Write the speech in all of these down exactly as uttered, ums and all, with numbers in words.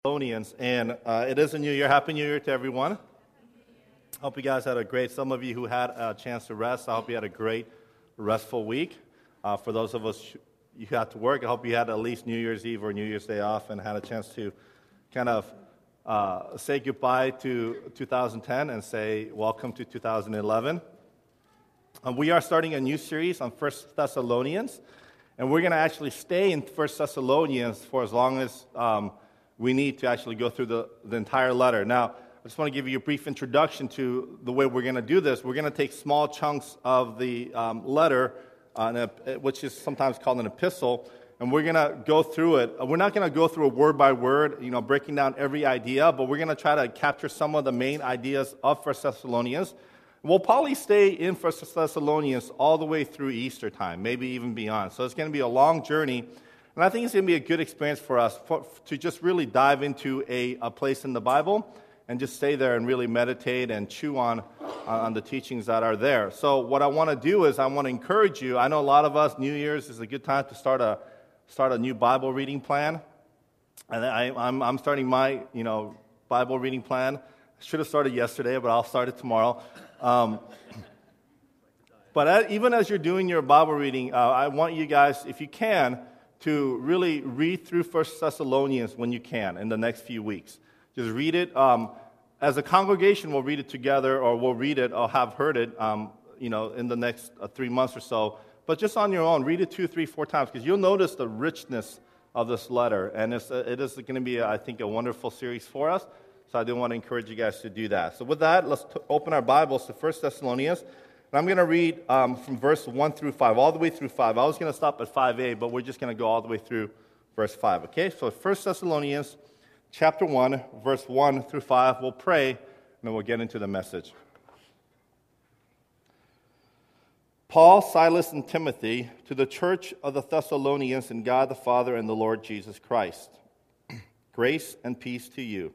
Thessalonians, and uh, it is a new year. Happy New Year to everyone. Hope you guys had a great, some of you who had a chance to rest, I hope you had a great, restful week. Uh, for those of us who had to work, I hope you had at least New Year's Eve or New Year's Day off and had a chance to kind of uh, say goodbye to two thousand ten and say welcome to two thousand eleven. Uh, we are starting a new series on First Thessalonians, and we're going to actually stay in First Thessalonians for as long as um, we need to actually go through the, the entire letter. Now, I just want to give you a brief introduction to the way we're going to do this. We're going to take small chunks of the um, letter, uh, which is sometimes called an epistle, and we're going to go through it. We're not going to go through it word by word, you know, breaking down every idea, but we're going to try to capture some of the main ideas of First Thessalonians. We'll probably stay in First Thessalonians all the way through Easter time, maybe even beyond. So it's going to be a long journey. And I think it's going to be a good experience for us for, to just really dive into a, a place in the Bible and just stay there and really meditate and chew on, uh, on the teachings that are there. So what I want to do is I want to encourage you. I know a lot of us, New Year's is a good time to start a start a new Bible reading plan. And I, I'm, I'm starting my you know Bible reading plan. I should have started yesterday, but I'll start it tomorrow. Um, but even as you're doing your Bible reading, uh, I want you guys, if you can, to really read through First Thessalonians when you can in the next few weeks. Just read it. Um, as a congregation, we'll read it together, or we'll read it or have heard it, um, you know, in the next uh, three months or so. But just on your own, read it two, three, four times, because you'll notice the richness of this letter. And it's, uh, it is going to be, I think, a wonderful series for us. So I do want to encourage you guys to do that. So with that, let's t- open our Bibles to First Thessalonians. And I'm going to read um, from verse one through five, all the way through five. I was going to stop at five a, but we're just going to go all the way through verse five, okay? So First Thessalonians chapter one, verse one through five. We'll pray, and then we'll get into the message. Paul, Silas, and Timothy, to the church of the Thessalonians in God the Father and the Lord Jesus Christ. Grace and peace to you.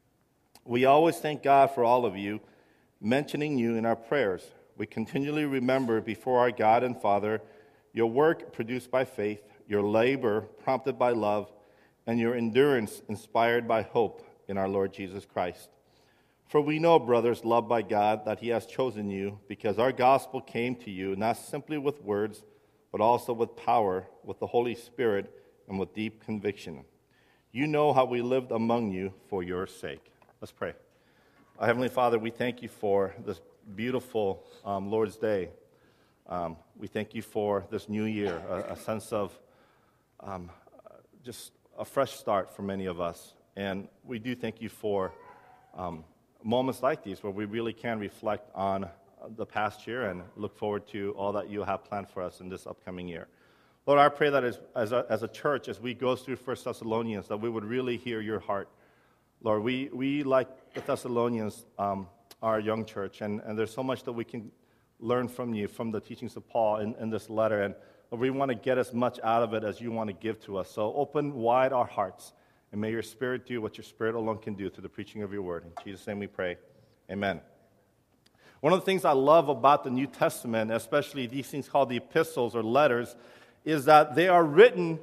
We always thank God for all of you, mentioning you in our prayers. We continually remember before our God and Father your work produced by faith, your labor prompted by love, and your endurance inspired by hope in our Lord Jesus Christ. For we know, brothers, loved by God, that He has chosen you, because our gospel came to you not simply with words, but also with power, with the Holy Spirit, and with deep conviction. You know how we lived among you for your sake. Let's pray. Our Heavenly Father, we thank you for this beautiful um, Lord's Day. Um, we thank you for this new year, a, a sense of um, just a fresh start for many of us. And we do thank you for um, moments like these where we really can reflect on the past year and look forward to all that you have planned for us in this upcoming year. Lord, I pray that as, as, a, as a church, as we go through First Thessalonians, that we would really hear your heart. Lord, we, we like the Thessalonians, um, our young church, and, and there's so much that we can learn from you, from the teachings of Paul in, in this letter, and we want to get as much out of it as you want to give to us. So open wide our hearts, and may your Spirit do what your Spirit alone can do through the preaching of your word. In Jesus' name we pray. Amen. One of the things I love about the New Testament, especially these things called the epistles or letters, is that they are written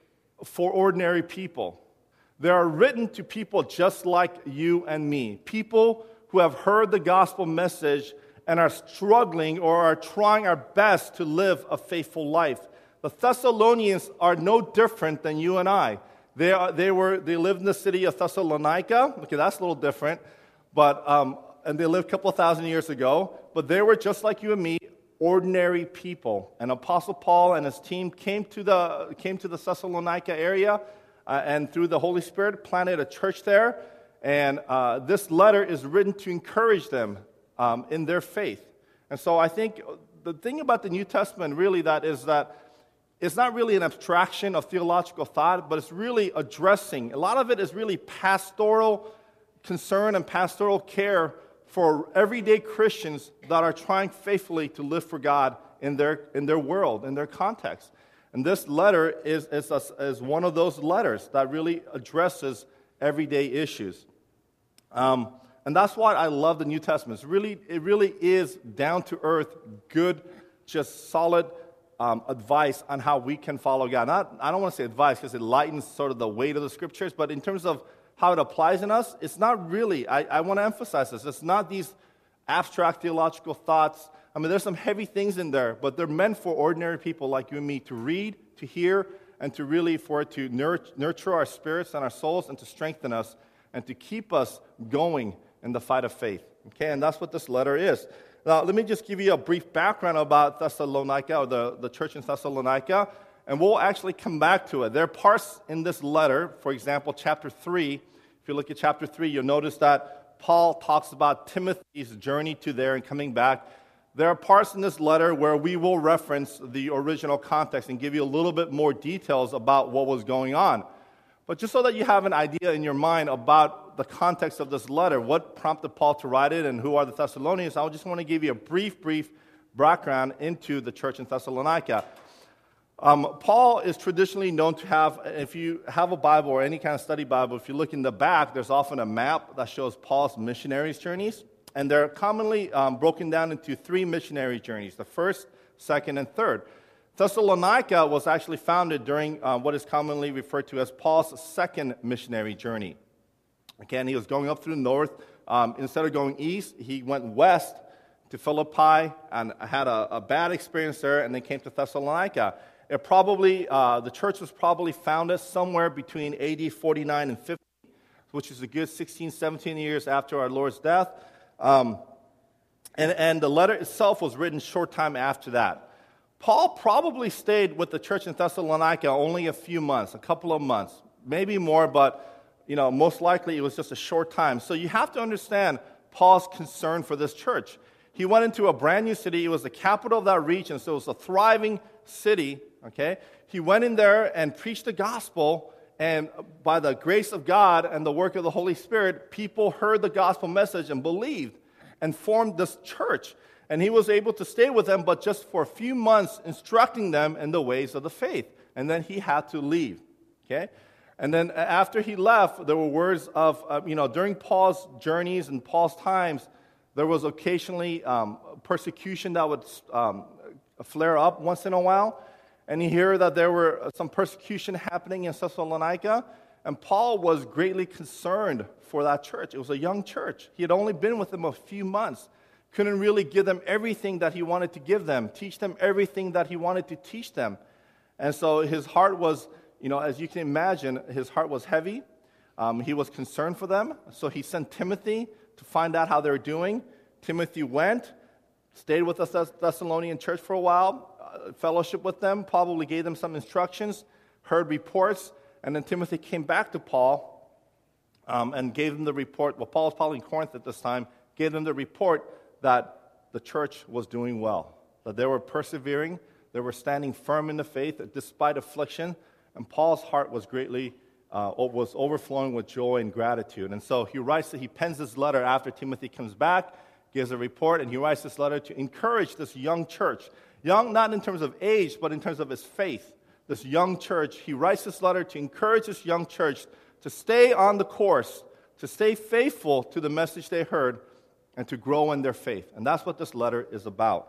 for ordinary people. They are written to people just like you and me, people who have heard the gospel message and are struggling or are trying our best to live a faithful life. The Thessalonians are no different than you and I. They are, they were they lived in the city of Thessalonica. Okay, that's a little different, but um, and they lived a couple of thousand years ago. But they were just like you and me, ordinary people. And Apostle Paul and his team came to the came to the Thessalonica area. Uh, and through the Holy Spirit, planted a church there. And uh, this letter is written to encourage them um, in their faith. And so I think the thing about the New Testament really that is that it's not really an abstraction of theological thought, but it's really addressing. A lot of it is really pastoral concern and pastoral care for everyday Christians that are trying faithfully to live for God in their in their world, in their context. And this letter is, is, a, is one of those letters that really addresses everyday issues. Um, and that's why I love the New Testament. It's really, it really is down-to-earth, good, just solid um, advice on how we can follow God. Not, I don't want to say advice because it lightens sort of the weight of the Scriptures, but in terms of how it applies in us, it's not really, I, I want to emphasize this, it's not these abstract theological thoughts. I mean, there's some heavy things in there, but they're meant for ordinary people like you and me to read, to hear, and to really, for it to nurture our spirits and our souls and to strengthen us and to keep us going in the fight of faith. Okay, and that's what this letter is. Now, let me just give you a brief background about Thessalonica, or the, the church in Thessalonica, and we'll actually come back to it. There are parts in this letter, for example, chapter three. If you look at chapter three, you'll notice that Paul talks about Timothy's journey to there and coming back. There are parts in this letter where we will reference the original context and give you a little bit more details about what was going on. But just so that you have an idea in your mind about the context of this letter, what prompted Paul to write it and who are the Thessalonians, I just want to give you a brief, brief background into the church in Thessalonica. Um, Paul is traditionally known to have, if you have a Bible or any kind of study Bible, if you look in the back, there's often a map that shows Paul's missionaries' journeys. And they're commonly um, broken down into three missionary journeys, the first, second, and third. Thessalonica was actually founded during uh, what is commonly referred to as Paul's second missionary journey. Again, he was going up through the north. Um, instead of going east, he went west to Philippi and had a, a bad experience there, and then came to Thessalonica. It probably, uh, the church was probably founded somewhere between A D forty-nine and fifty, which is a good sixteen, seventeen years after our Lord's death. Um, and, and the letter itself was written short time after that. Paul probably stayed with the church in Thessalonica only a few months, a couple of months, maybe more, but you know, most likely it was just a short time. So you have to understand Paul's concern for this church. He went into a brand new city. It was the capital of that region, so it was a thriving city. Okay, he went in there and preached the gospel. And by the grace of God and the work of the Holy Spirit, people heard the gospel message and believed and formed this church. And he was able to stay with them, but just for a few months, instructing them in the ways of the faith. And then he had to leave. Okay? And then after he left, there were words of, uh, you know, during Paul's journeys and Paul's times, there was occasionally um, persecution that would um, flare up once in a while. And you hear that there were some persecution happening in Thessalonica, and Paul was greatly concerned for that church. It was a young church. He had only been with them a few months, couldn't really give them everything that he wanted to give them, teach them everything that he wanted to teach them. And so his heart was, you know, as you can imagine, his heart was heavy. Um, he was concerned for them, so he sent Timothy to find out how they were doing. Timothy went, stayed with the Thessalonian church for a while, fellowship with them, probably gave them some instructions, heard reports, and then Timothy came back to Paul um, and gave them the report. Well, Paul was probably in Corinth at this time, gave them the report that the church was doing well, that they were persevering, they were standing firm in the faith despite affliction, and Paul's heart was greatly, uh, was overflowing with joy and gratitude. And so he writes, he pens this letter after Timothy comes back, gives a report, and he writes this letter to encourage this young church. Young, not in terms of age, but in terms of his faith. This young church, he writes this letter to encourage this young church to stay on the course, to stay faithful to the message they heard, and to grow in their faith. And that's what this letter is about.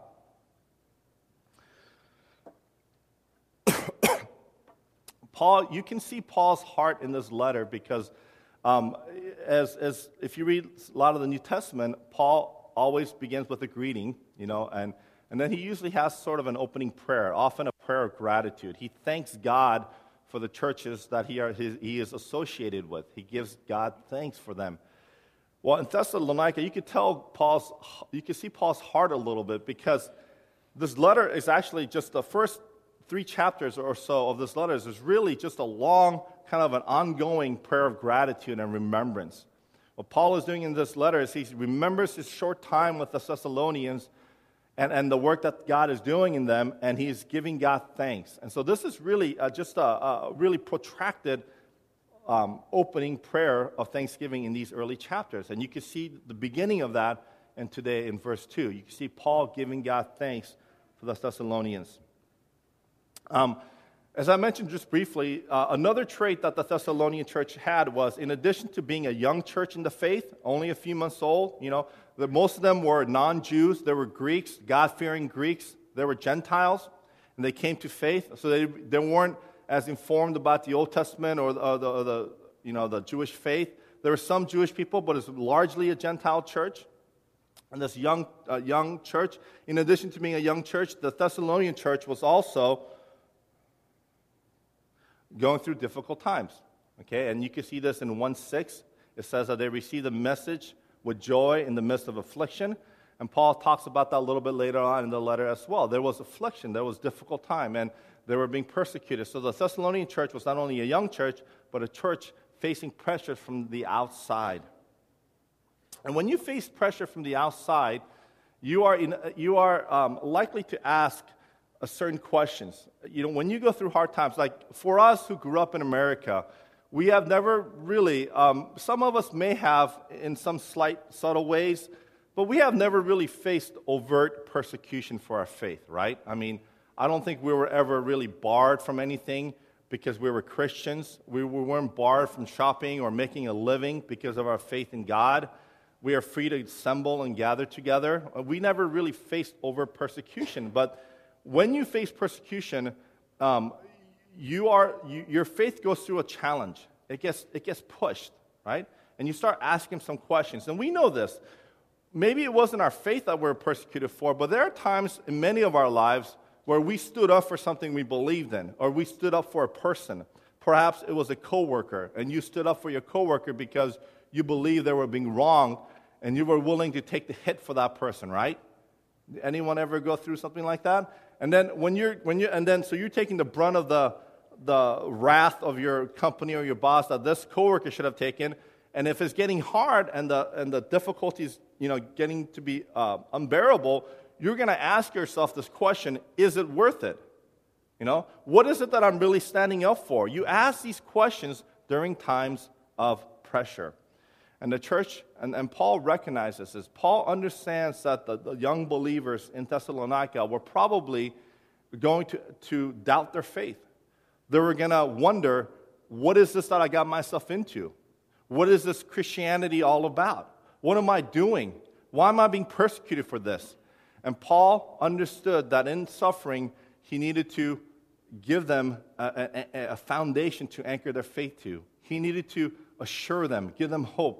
Paul, you can see Paul's heart in this letter because um, as, as if you read a lot of the New Testament, Paul always begins with a greeting, you know, and And then he usually has sort of an opening prayer, often a prayer of gratitude. He thanks God for the churches that he, are, his, he is associated with. He gives God thanks for them. Well, in Thessalonica, you could tell Paul's, you could see Paul's heart a little bit because this letter is actually just the first three chapters or so of this letter is really just a long, kind of an ongoing prayer of gratitude and remembrance. What Paul is doing in this letter is he remembers his short time with the Thessalonians and, and the work that God is doing in them, and he's giving God thanks. And so this is really uh, just a, a really protracted um, opening prayer of thanksgiving in these early chapters. And you can see the beginning of that and today in verse two. You can see Paul giving God thanks for the Thessalonians. Um, as I mentioned just briefly, uh, another trait that the Thessalonian church had was, in addition to being a young church in the faith, only a few months old, you know, the, most of them were non-Jews. They were Greeks, God-fearing Greeks. They were Gentiles, and they came to faith. So they they weren't as informed about the Old Testament or, or, the, or the you know, the Jewish faith. There were some Jewish people, but it's largely a Gentile church. And this young, uh, young church, in addition to being a young church, the Thessalonian church was also going through difficult times. Okay, and you can see this in one six. It says that they received the message with joy in the midst of affliction. And Paul talks about that a little bit later on in the letter as well. There was affliction, there was difficult time, and they were being persecuted. So the Thessalonian church was not only a young church, but a church facing pressure from the outside. And when you face pressure from the outside, you are in, you are um, likely to ask a certain questions. You know, when you go through hard times, like for us who grew up in America, we have never really, um, some of us may have in some slight, subtle ways, but we have never really faced overt persecution for our faith, right? I mean, I don't think we were ever really barred from anything because we were Christians. We weren't barred from shopping or making a living because of our faith in God. We are free to assemble and gather together. We never really faced overt persecution, but when you face persecution, um, you are you, your faith goes through a challenge. It gets it gets pushed, right? And you start asking some questions. And we know this. Maybe it wasn't our faith that we were persecuted for, but there are times in many of our lives where we stood up for something we believed in, or we stood up for a person. Perhaps it was a coworker, and you stood up for your coworker because you believed they were being wrong, and you were willing to take the hit for that person, right? Anyone ever go through something like that? And then when you're when you and then so you're taking the brunt of the the wrath of your company or your boss that this coworker should have taken. And if it's getting hard and the and the difficulties, you know, getting to be uh, unbearable, you're going to ask yourself this question: is it worth it? You know, what is it that I'm really standing up for? You ask these questions during times of pressure. And the church, and, and Paul recognizes this. Paul understands that the, the young believers in Thessalonica were probably going to, to doubt their faith. They were going to wonder, what is this that I got myself into? What is this Christianity all about? What am I doing? Why am I being persecuted for this? And Paul understood that in suffering, he needed to give them a, a, a foundation to anchor their faith to. He needed to assure them, give them hope,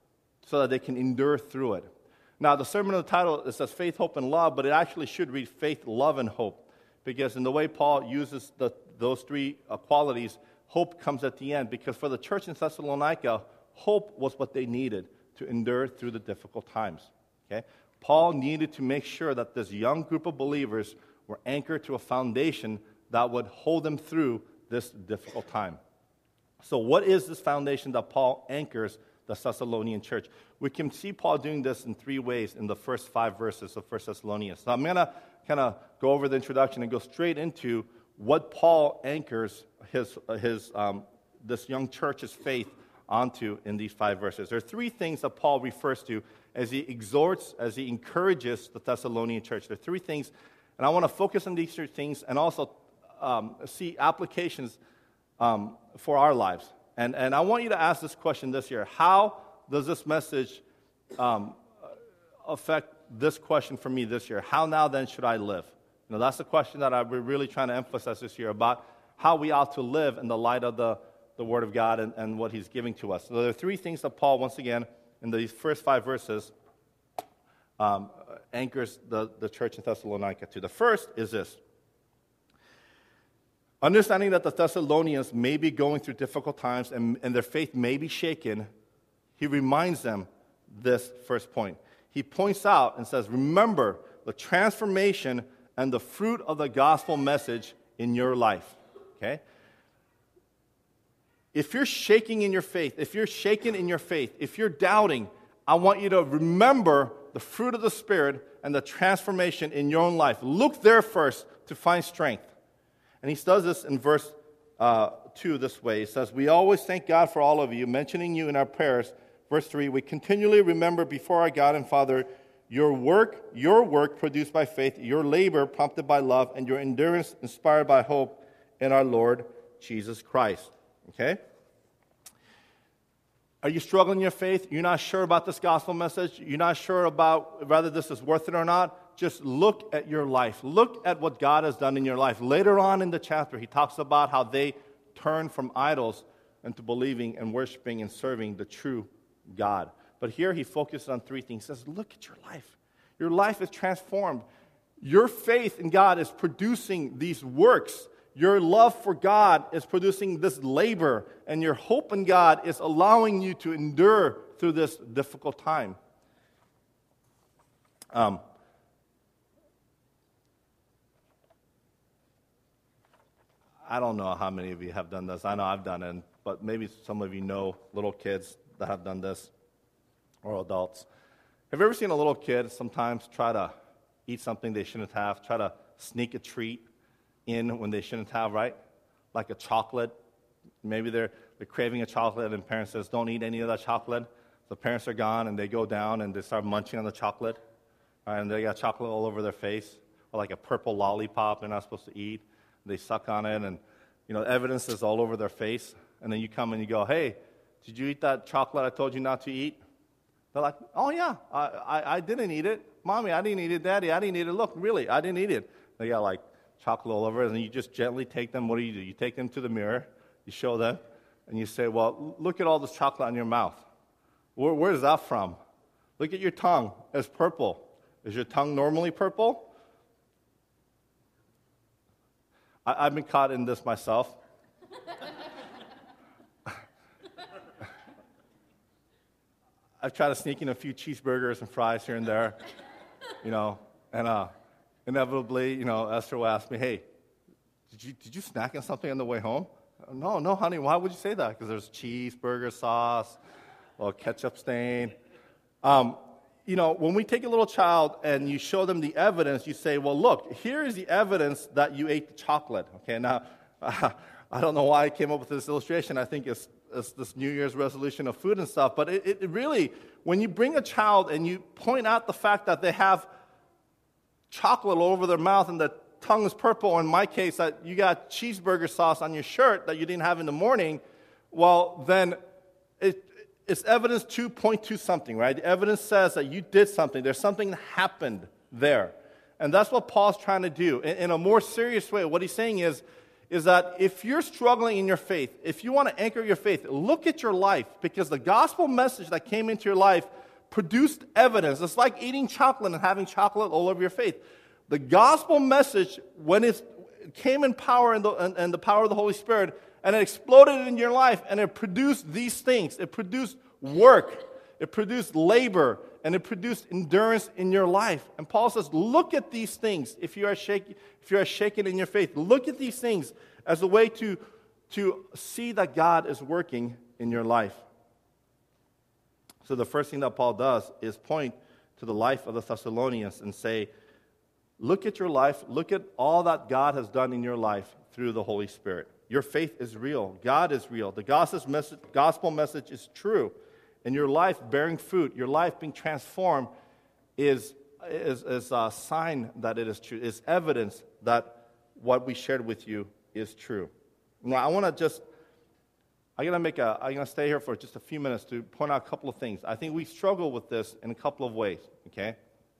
so that they can endure through it. Now, the sermon of the title, it says faith, hope, and love, but it actually should read faith, love, and hope. Because in the way Paul uses the, those three uh, qualities, hope comes at the end. Because for the church in Thessalonica, hope was what they needed to endure through the difficult times. Okay? Paul needed to make sure that this young group of believers were anchored to a foundation that would hold them through this difficult time. So what is this foundation that Paul anchors the Thessalonian church? We can see Paul doing this in three ways in the first five verses of First Thessalonians. So I'm going to kind of go over the introduction and go straight into what Paul anchors his, his um, this young church's faith onto in these five verses. There are three things that Paul refers to as he exhorts, as he encourages the Thessalonian church. There are three things, and I want to focus on these three things and also um, see applications um, for our lives. And, and I want you to ask this question this year. How does this message um, affect this question for me this year? How now then should I live? You know, that's the question that I'm really trying to emphasize this year about how we ought to live in the light of the, the Word of God and, and what He's giving to us. So there are three things that Paul, once again, in these first five verses, um, anchors the, the church in Thessalonica to. The first is this. Understanding that the Thessalonians may be going through difficult times and, and their faith may be shaken, he reminds them this first point. He points out and says, remember the transformation and the fruit of the gospel message in your life. Okay? If you're shaking in your faith, if you're shaken in your faith, if you're doubting, I want you to remember the fruit of the Spirit and the transformation in your own life. Look there first to find strength. And he does this in verse uh, two this way. He says, we always thank God for all of you, mentioning you in our prayers. Verse three, we continually remember before our God and Father your work, your work produced by faith, your labor prompted by love, and your endurance inspired by hope in our Lord Jesus Christ. Okay? Are you struggling in your faith? You're not sure about this gospel message? You're not sure about whether this is worth it or not? Just look at your life. Look at what God has done in your life. Later on in the chapter, he talks about how they turned from idols and to believing and worshiping and serving the true God. But here he focuses on three things. He says, look at your life. Your life is transformed. Your faith in God is producing these works. Your love for God is producing this labor. And your hope in God is allowing you to endure through this difficult time. Um, I don't know how many of you have done this. I know I've done it, but maybe some of you know little kids that have done this, or adults. Have you ever seen a little kid sometimes try to eat something they shouldn't have, try to sneak a treat in when they shouldn't have, right? Like a chocolate. Maybe they're, they're craving a chocolate, and parents says, don't eat any of that chocolate. The parents are gone, and they go down, and they start munching on the chocolate. Right? And they got chocolate all over their face, or like a purple lollipop they're not supposed to eat. They suck on it, and you know, evidence is all over their face. And then you come and you go, hey, did you eat that chocolate I told you not to eat? They're like, oh, yeah, I, I, I didn't eat it. Mommy, I didn't eat it. Daddy, I didn't eat it. Look, really, I didn't eat it. They got, like, chocolate all over it, and you just gently take them. What do you do? You take them to the mirror, you show them, and you say, well, look at all this chocolate on your mouth. Where, where is that from? Look at your tongue. It's purple. Is your tongue normally purple? I, I've been caught in this myself. I've tried to sneak in a few cheeseburgers and fries here and there, you know, and uh, inevitably, you know, Esther will ask me, hey, did you did you snack on something on the way home? No, no, honey, why would you say that? Because there's cheeseburger sauce, a little ketchup stain. Um, you know, when we take a little child and you show them the evidence, you say, well, look, here is the evidence that you ate the chocolate. Okay, now, uh, I don't know why I came up with this illustration. I think it's This, this New Year's resolution of food and stuff, but it, it really, when you bring a child and you point out the fact that they have chocolate all over their mouth and the tongue is purple, or in my case, that you got cheeseburger sauce on your shirt that you didn't have in the morning, well, then it, it's evidence to point to something, right? The evidence says that you did something. There's something that happened there. And that's what Paul's trying to do. In, in a more serious way, what he's saying is, is that if you're struggling in your faith, if you want to anchor your faith, look at your life, because the gospel message that came into your life produced evidence. It's like eating chocolate and having chocolate all over your faith. The gospel message, when it came in power and the, and, and the power of the Holy Spirit, and it exploded in your life, and it produced these things. It produced work, it produced labor, and it produced endurance in your life. And Paul says, look at these things if you are shaking, if you are shaken in your faith. Look at these things as a way to, to see that God is working in your life. So the first thing that Paul does is point to the life of the Thessalonians and say, look at your life, look at all that God has done in your life through the Holy Spirit. Your faith is real. God is real. The gospel message, gospel message is true. And your life bearing fruit, your life being transformed is, is, is a sign that it is true. It's evidence that what we shared with you is true. Now, I want to just, I'm going to make a, I'm going to stay here for just a few minutes to point out a couple of things. I think we struggle with this in a couple of ways, okay?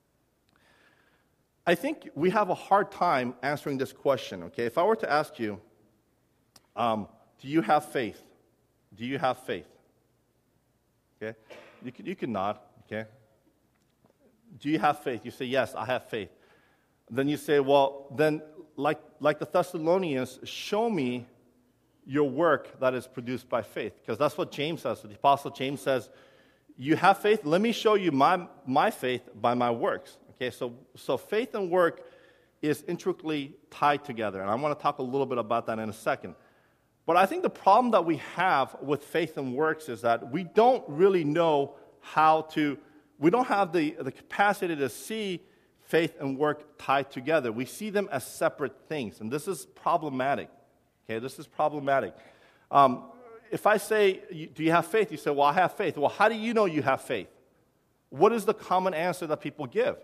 I think we have a hard time answering this question, okay? If I were to ask you, um, do you have faith? Do you have faith? Okay, you can, you can nod, okay? Do you have faith? You say, yes, I have faith. Then you say, well, then, like, like the Thessalonians, show me your work that is produced by faith. Because that's what James says. The Apostle James says, you have faith? Let me show you my, my faith by my works. Okay, so, so faith and work is intricately tied together. And I want to talk a little bit about that in a second. But I think the problem that we have with faith and works is that we don't really know how to, we don't have the, the capacity to see faith and work tied together. We see them as separate things, and this is problematic. Okay, this is problematic. Um, if I say, do you have faith? You say, well, I have faith. Well, how do you know you have faith? What is the common answer that people give?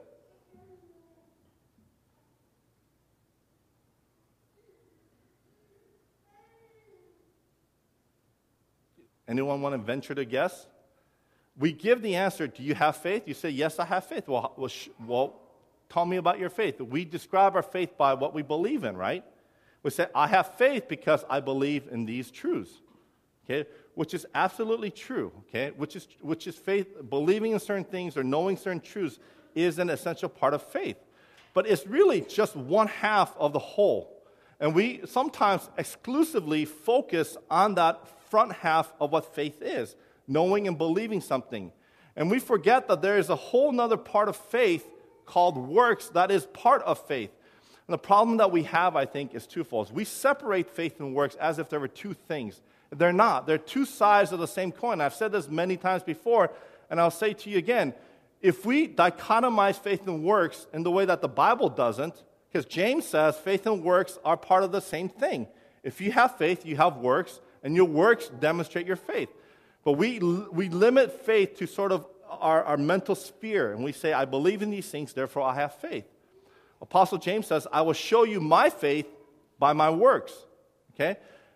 Anyone want to venture to guess? We give the answer, do you have faith? You say, yes, I have faith. Well, well, sh- well, tell me about your faith. We describe our faith by what we believe in, right? We say, I have faith because I believe in these truths. okay, which is absolutely true, okay, which is which is faith, believing in certain things or knowing certain truths is an essential part of faith. But it's really just one half of the whole. And we sometimes exclusively focus on that front half of what faith is, knowing and believing something. And we forget that there is a whole other part of faith called works that is part of faith. And the problem that we have, I think, is twofold. We separate faith and works as if there were two things. They're not. They're two sides of the same coin. I've said this many times before, and I'll say to you again. If we dichotomize faith and works in the way that the Bible doesn't, because James says faith and works are part of the same thing. If you have faith, you have works, and your works demonstrate your faith. But we we limit faith to sort of our, our mental sphere, and we say, I believe in these things, therefore I have faith. Apostle James says, I will show you my faith by my works. Okay?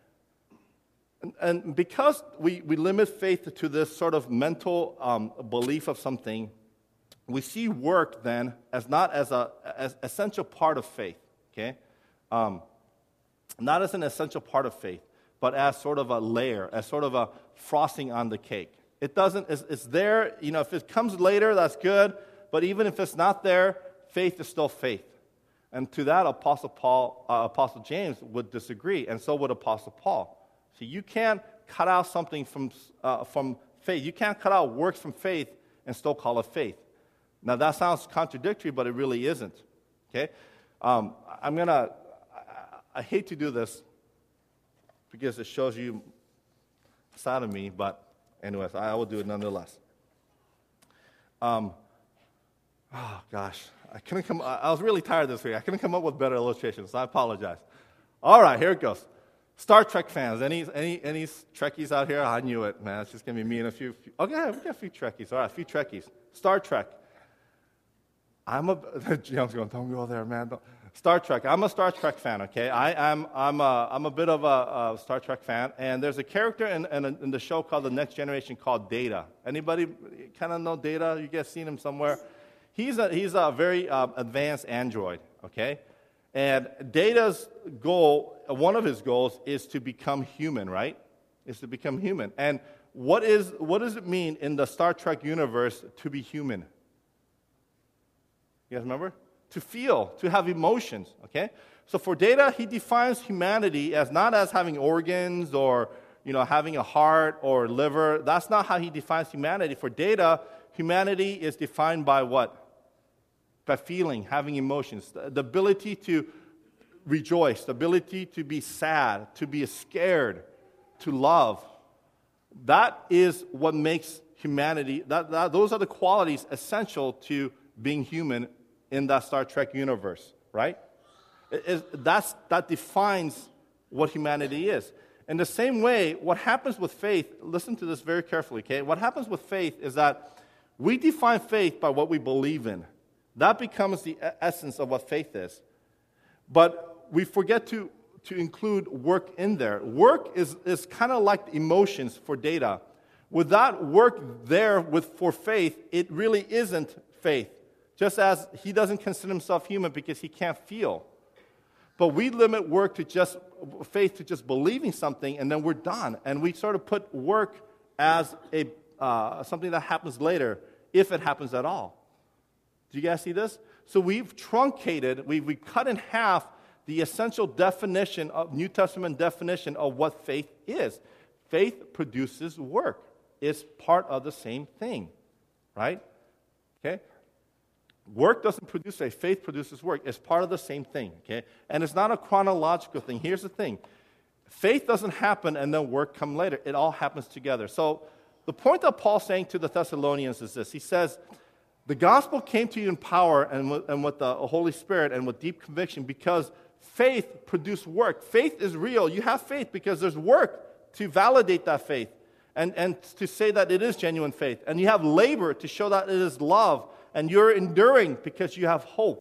And, and because we, we limit faith to this sort of mental um, belief of something, we see work then as not as a as essential part of faith, okay? Um, not as an essential part of faith, but as sort of a layer, as sort of a frosting on the cake. It doesn't, it's, it's there, you know, if it comes later, that's good, but even if it's not there, faith is still faith. And to that, Apostle Paul, uh, Apostle James would disagree, and so would Apostle Paul. So you can't cut out something from uh, from faith. You can't cut out works from faith and still call it faith. Now, that sounds contradictory, but it really isn't, okay? Um, I'm going to, I hate to do this because it shows you a side of me, but anyways, I will do it nonetheless. Um, oh, gosh, I couldn't come, I was really tired this week. I couldn't come up with better illustrations, so I apologize. All right, here it goes. Star Trek fans, any any any Trekkies out here? I knew it, man. It's just going to be me and a few, few okay, we got a few Trekkies. All right, a few Trekkies. Star Trek. I'm a, John's going, don't go there, man. Don't. Star Trek. I'm a Star Trek fan, okay? I, I'm, I'm, a, I'm a bit of a, a Star Trek fan, and there's a character in, in, in the show called The Next Generation called Data. Anybody kind of know Data? You guys seen him somewhere? He's a, he's a very um, advanced android, okay? And Data's goal, one of his goals, is to become human, right? Is to become human. And what is what does it mean in the Star Trek universe to be human? You guys remember? To feel, to have emotions, okay? So for Data, he defines humanity as not as having organs or, you know, having a heart or liver. That's not how he defines humanity. For Data, humanity is defined by what? By feeling, having emotions, the ability to rejoice, the ability to be sad, to be scared, to love. That is what makes humanity, that, that, those are the qualities essential to being human in that Star Trek universe, right? It, it, that's, that defines what humanity is. In the same way, what happens with faith, listen to this very carefully, okay? What happens with faith is that we define faith by what we believe in. That becomes the essence of what faith is. But we forget to, to include work in there. Work is, is kind of like emotions for Data. Without work there with, for faith, it really isn't faith. Just as he doesn't consider himself human because he can't feel. But we limit work to just faith to just believing something, and then we're done. And we sort of put work as a uh, something that happens later, if it happens at all. Do you guys see this? So we've truncated, we've, we've cut in half the essential definition of New Testament definition of what faith is. Faith produces work. It's part of the same thing, right? Okay? Work doesn't produce faith. Faith produces work. It's part of the same thing, okay? And it's not a chronological thing. Here's the thing. Faith doesn't happen and then work come later. It all happens together. So the point that Paul's saying to the Thessalonians is this. He says, the gospel came to you in power and with, and with the Holy Spirit and with deep conviction because faith produced work. Faith is real. You have faith because there's work to validate that faith and, and to say that it is genuine faith. And you have labor to show that it is love. And you're enduring because you have hope.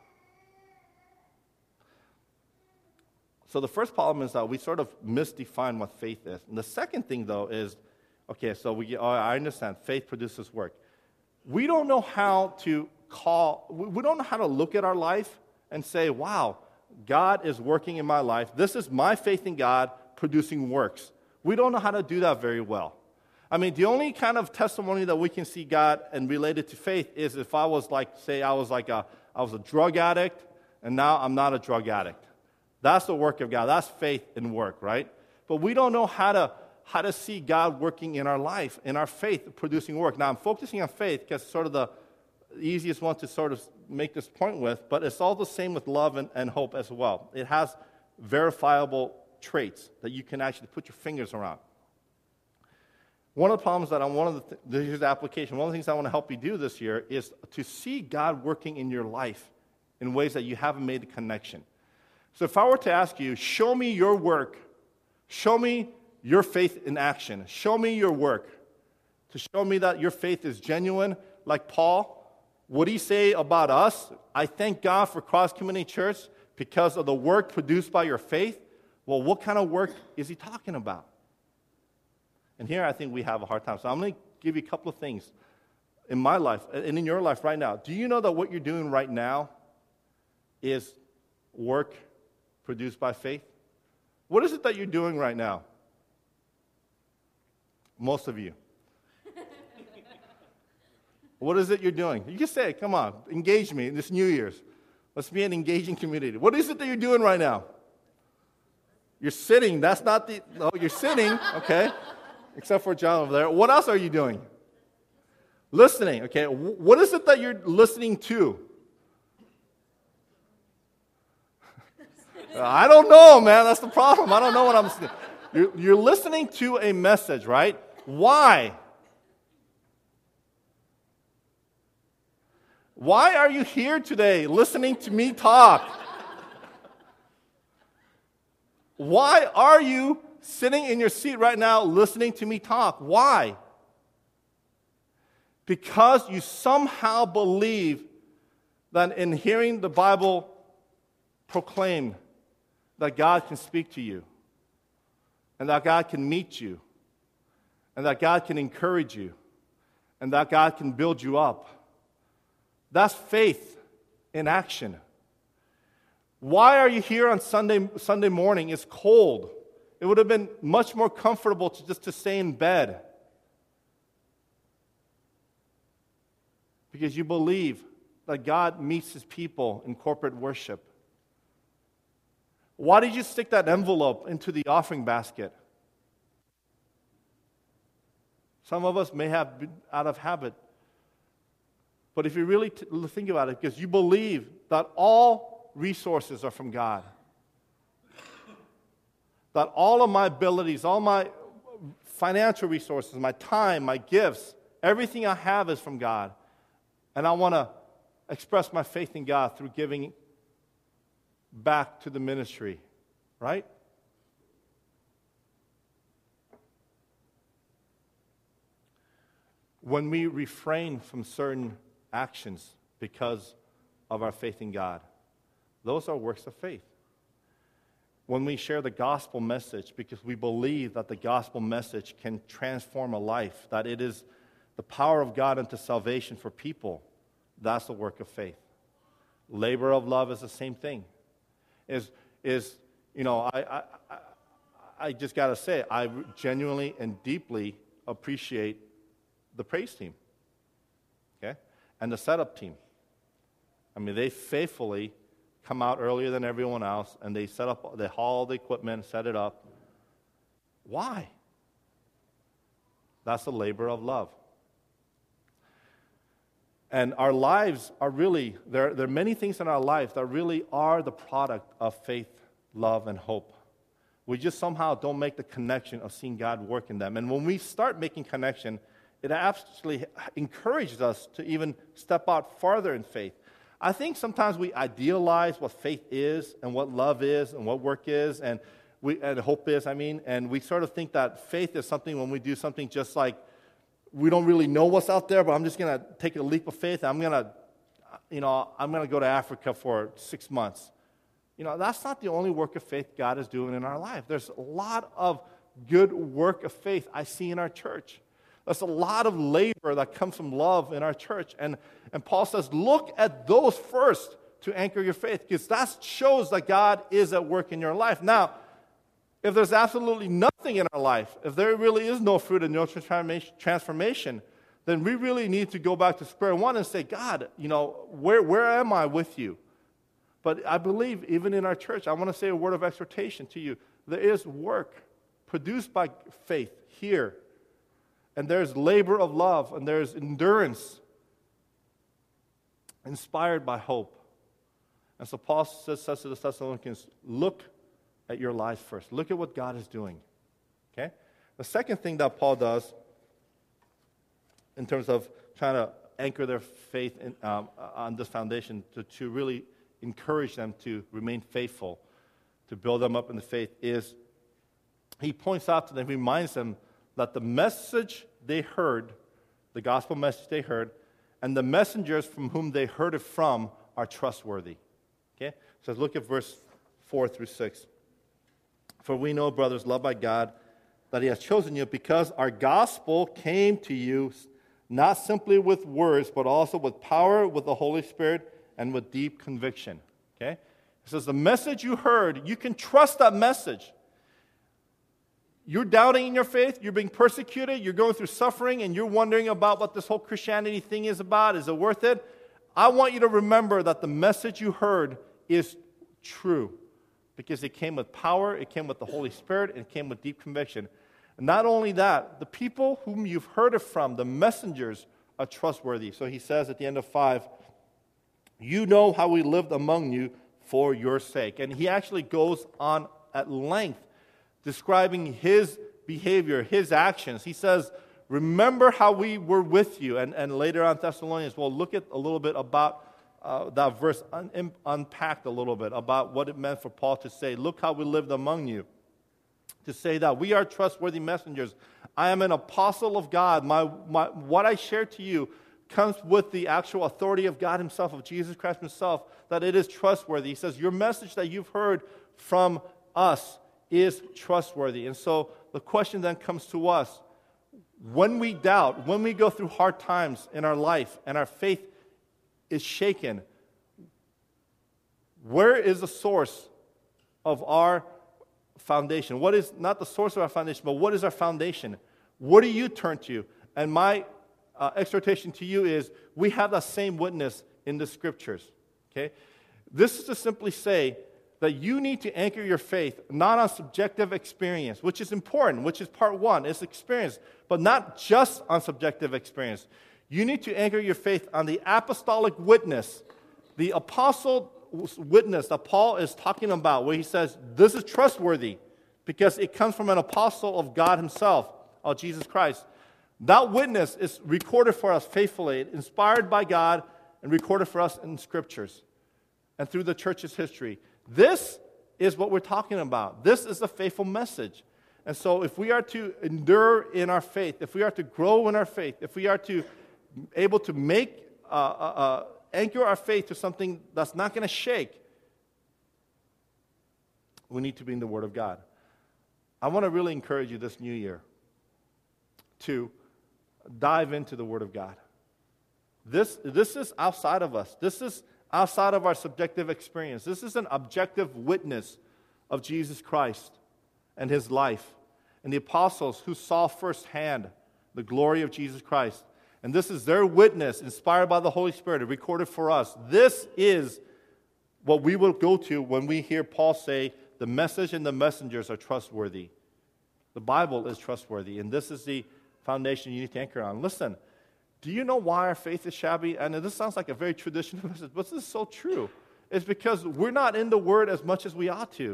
So the first problem is that we sort of misdefine what faith is. And the second thing, though, is, okay, so we, oh, I understand, faith produces work. We don't know how to call, we don't know how to look at our life and say, wow, God is working in my life. This is my faith in God producing works. We don't know how to do that very well. I mean, the only kind of testimony that we can see God and related to faith is if I was like, say I was like a, I was a drug addict, and now I'm not a drug addict. That's the work of God. That's faith in work, right? But we don't know how to how to see God working in our life, in our faith, producing work. Now, I'm focusing on faith because it's sort of the easiest one to sort of make this point with, but it's all the same with love and, and hope as well. It has verifiable traits that you can actually put your fingers around. One of the problems that I one of the th- this is the application. One of the things I want to help you do this year is to see God working in your life in ways that you haven't made the connection. So if I were to ask you, show me your work, show me your faith in action, show me your work, to show me that your faith is genuine, like Paul, would he say about us, I thank God for Cross Community Church because of the work produced by your faith? Well, what kind of work is he talking about? And here I think we have a hard time. So I'm going to give you a couple of things in my life and in your life right now. Do you know that what you're doing right now is work produced by faith? What is it that you're doing right now? Most of you. What is it you're doing? You can say it. Come on. Engage me in this New Year's. Let's be an engaging community. What is it that you're doing right now? You're sitting. That's not the... No, you're sitting. Okay. Except for John over there. What else are you doing? Listening. Okay. What is it that you're listening to? I don't know, man. That's the problem. I don't know what I'm listening. You're, you're listening to a message, right? Why? Why are you here today listening to me talk? Why are you sitting in your seat right now listening to me talk? Why? Because you somehow believe that in hearing the Bible proclaimed that God can speak to you, and that God can meet you, and that God can encourage you, and that God can build you up. That's faith in action. Why are you here on Sunday Sunday morning? It's cold. It would have been much more comfortable to just to stay in bed. Because you believe that God meets his people in corporate worship. Why did you stick that envelope into the offering basket? Some of us may have been out of habit. But if you really t- think about it, because you believe that all resources are from God, that all of my abilities, all my financial resources, my time, my gifts, everything I have is from God. And I want to express my faith in God through giving back to the ministry, right? When we refrain from certain actions because of our faith in God, those are works of faith. When we share the gospel message because we believe that the gospel message can transform a life, that it is the power of God unto salvation for people, that's the work of faith. Labor of love is the same thing. Is, is you know, I, I, I, I just got to say, I genuinely and deeply appreciate the praise team, okay, and the setup team. I mean, they faithfully come out earlier than everyone else, and they set up, they haul the equipment, set it up. Why? That's the labor of love. And our lives are really, there, there are many things in our life that really are the product of faith, love, and hope. We just somehow don't make the connection of seeing God work in them. And when we start making connection, it actually encourages us to even step out farther in faith. I think sometimes we idealize what faith is and what love is and what work is and we and hope is, I mean, and we sort of think that faith is something when we do something just like we don't really know what's out there, but I'm just going to take a leap of faith. I'm going to, you know, I'm going to go to Africa for six months. You know, that's not the only work of faith God is doing in our life. There's a lot of good work of faith I see in our church. There's a lot of labor that comes from love in our church. And, and Paul says, look at those first to anchor your faith, because that shows that God is at work in your life. Now, if there's absolutely nothing in our life, if there really is no fruit and no transformation, transformation, then we really need to go back to square one and say, God, you know, where, where am I with you? But I believe even in our church, I want to say a word of exhortation to you. There is work produced by faith here. And there's labor of love, and there's endurance inspired by hope. And so Paul says, says to the Thessalonians, look at your lives first. Look at what God is doing. Okay? The second thing that Paul does in terms of trying to anchor their faith in, um, on this foundation to, to really encourage them to remain faithful, to build them up in the faith, is he points out to them, reminds them that the message they heard, the gospel message they heard, and the messengers from whom they heard it from are trustworthy. Okay? So look at verse four through six. For we know, brothers, loved by God, that he has chosen you because our gospel came to you not simply with words, but also with power, with the Holy Spirit, and with deep conviction. Okay? It says the message you heard, you can trust that message. You're doubting in your faith, you're being persecuted, you're going through suffering, and you're wondering about what this whole Christianity thing is about. Is it worth it? I want you to remember that the message you heard is true because it came with power, it came with the Holy Spirit, and it came with deep conviction. And not only that, the people whom you've heard it from, the messengers, are trustworthy. So he says at the end of five, you know how we lived among you for your sake. And he actually goes on at length describing his behavior, his actions. He says, remember how we were with you. And, and later on Thessalonians, we'll look at a little bit about uh, that verse, un, un, unpacked a little bit about what it meant for Paul to say, look how we lived among you. To say that we are trustworthy messengers. I am an apostle of God. My, my, what I share to you comes with the actual authority of God himself, of Jesus Christ himself, that it is trustworthy. He says, your message that you've heard from us is trustworthy. And so the question then comes to us, when we doubt, when we go through hard times in our life and our faith is shaken, where is the source of our foundation? What is not the source of our foundation, but what is our foundation? What do you turn to? And my uh, exhortation to you is, we have that same witness in the Scriptures. Okay, this is to simply say that you need to anchor your faith not on subjective experience, which is important, which is part one, is experience, but not just on subjective experience. You need to anchor your faith on the apostolic witness, the apostle witness that Paul is talking about, where he says, this is trustworthy because it comes from an apostle of God himself, of Jesus Christ. That witness is recorded for us faithfully, inspired by God, and recorded for us in Scriptures and through the church's history. This is what we're talking about. This is a faithful message. And so if we are to endure in our faith, if we are to grow in our faith, if we are to able to make, uh, uh, uh, anchor our faith to something that's not going to shake, we need to be in the Word of God. I want to really encourage you this new year to dive into the Word of God. This, this is outside of us. This is outside of our subjective experience. This is an objective witness of Jesus Christ and his life and the apostles who saw firsthand the glory of Jesus Christ. And this is their witness, inspired by the Holy Spirit, recorded for us. This is what we will go to when we hear Paul say, the message and the messengers are trustworthy. The Bible is trustworthy, and this is the foundation you need to anchor on. Listen, do you know why our faith is shabby? And this sounds like a very traditional message, but this is so true. It's because we're not in the Word as much as we ought to.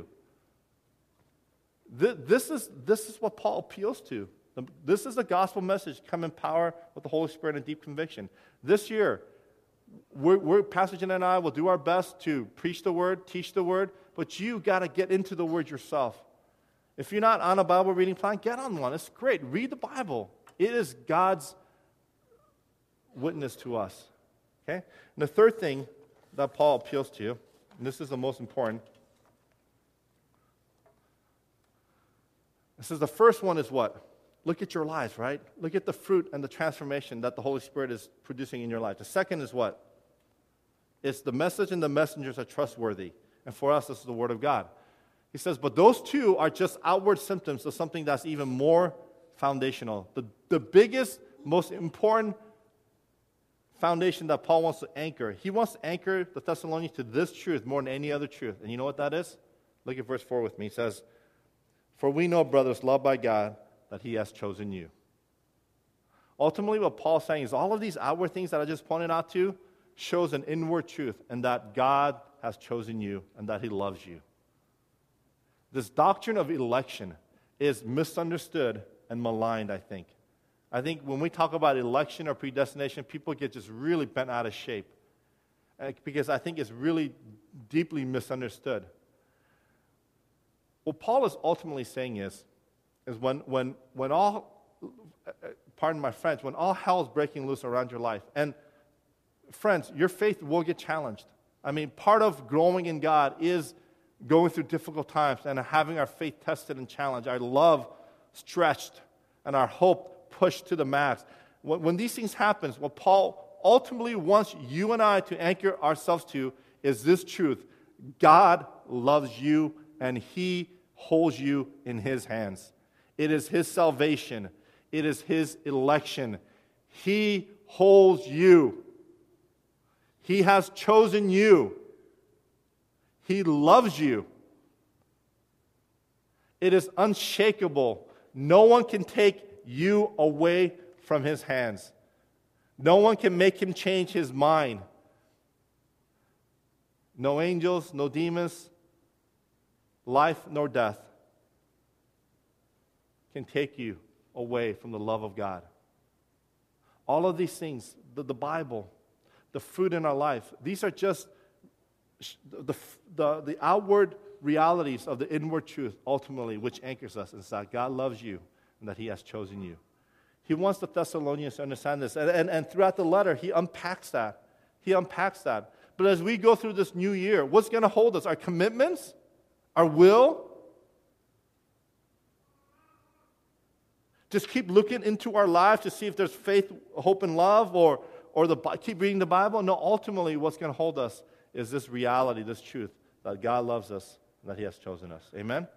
This is, this is what Paul appeals to. This is the gospel message, come in power with the Holy Spirit and deep conviction. This year, we're, we're, Pastor Jen and I will do our best to preach the Word, teach the Word, but you got to get into the Word yourself. If you're not on a Bible reading plan, get on one. It's great. Read the Bible. It is God's witness to us. Okay? And the third thing that Paul appeals to, and this is the most important, this is the first one is what? Look at your lives, right? Look at the fruit and the transformation that the Holy Spirit is producing in your life. The second is what? It's the message and the messengers are trustworthy. And for us, this is the Word of God. He says, but those two are just outward symptoms of something that's even more foundational. The, the biggest, most important foundation that Paul wants to anchor. He wants to anchor the Thessalonians to this truth more than any other truth. And you know what that is? Look at verse four with me. He says, for we know, brothers, loved by God, that he has chosen you. Ultimately, what Paul's saying is all of these outward things that I just pointed out to shows an inward truth, and that God has chosen you and that he loves you. This doctrine of election is misunderstood and maligned, I think. I think when we talk about election or predestination, people get just really bent out of shape uh, because I think it's really deeply misunderstood. What Paul is ultimately saying is, is when, when, when all, uh, pardon my French, when all hell is breaking loose around your life, and friends, your faith will get challenged. I mean, part of growing in God is going through difficult times and having our faith tested and challenged, our love stretched, and our hope pushed to the max. When, when these things happen, what Paul ultimately wants you and I to anchor ourselves to is this truth. God loves you, and he holds you in his hands. It is his salvation. It is his election. He holds you. He has chosen you. He loves you. It is unshakable. No one can take you away from his hands. No one can make him change his mind. No angels, no demons, life nor death can take you away from the love of God. All of these things, the, the Bible, the fruit in our life, these are just the, the, the outward realities of the inward truth, ultimately, which anchors us, is that God loves you and that he has chosen you. He wants the Thessalonians to understand this. And, and, and throughout the letter, he unpacks that. He unpacks that. But as we go through this new year, what's going to hold us? Our commitments? Our will? Just keep looking into our lives to see if there's faith, hope, and love, or, or the, keep reading the Bible? No, ultimately, what's going to hold us is this reality, this truth, that God loves us and that he has chosen us. Amen?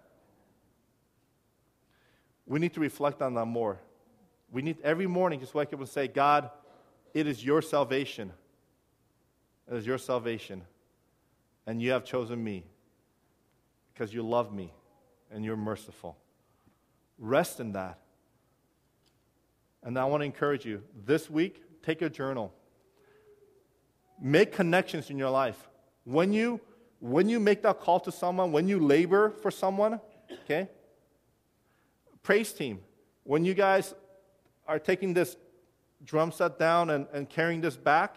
We need to reflect on that more. We need every morning just wake up and say, God, it is your salvation. It is your salvation. And you have chosen me because you love me and you're merciful. Rest in that. And I want to encourage you, this week, take a journal. Make connections in your life. When you, when you make that call to someone, when you labor for someone, okay? Praise team, when you guys are taking this drum set down and, and carrying this back,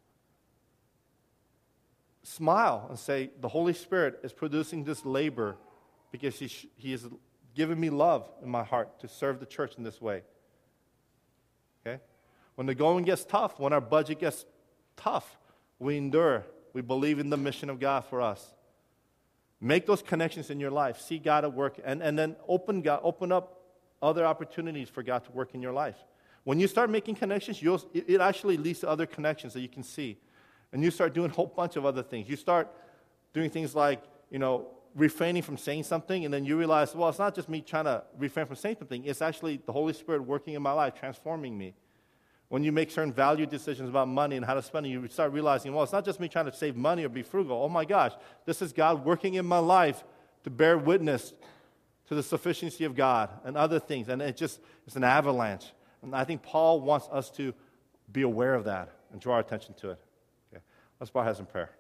smile and say, the Holy Spirit is producing this labor because he, sh- he has given me love in my heart to serve the church in this way. Okay? When the going gets tough, when our budget gets tough, we endure. We believe in the mission of God for us. Make those connections in your life. See God at work, and, and then open God, open up other opportunities for God to work in your life. When you start making connections, you'll, it actually leads to other connections that you can see. And you start doing a whole bunch of other things. You start doing things like, you know, refraining from saying something, and then you realize, well, it's not just me trying to refrain from saying something. It's actually the Holy Spirit working in my life, transforming me. When you make certain value decisions about money and how to spend it, you start realizing, well, it's not just me trying to save money or be frugal. Oh, my gosh, this is God working in my life to bear witness to the sufficiency of God and other things. And it just, it's an avalanche. And I think Paul wants us to be aware of that and draw our attention to it. Okay. Let's bow our heads in prayer.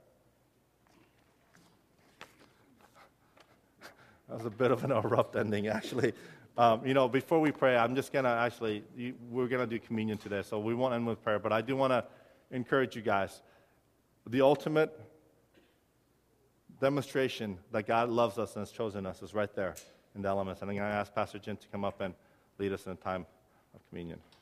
That was a bit of an abrupt ending, actually. Um, you know, before we pray, I'm just going to actually, you, we're going to do communion today, so we won't end with prayer, but I do want to encourage you guys. The ultimate demonstration that God loves us and has chosen us is right there in the elements. And I'm going to ask Pastor Jim to come up and lead us in a time of communion.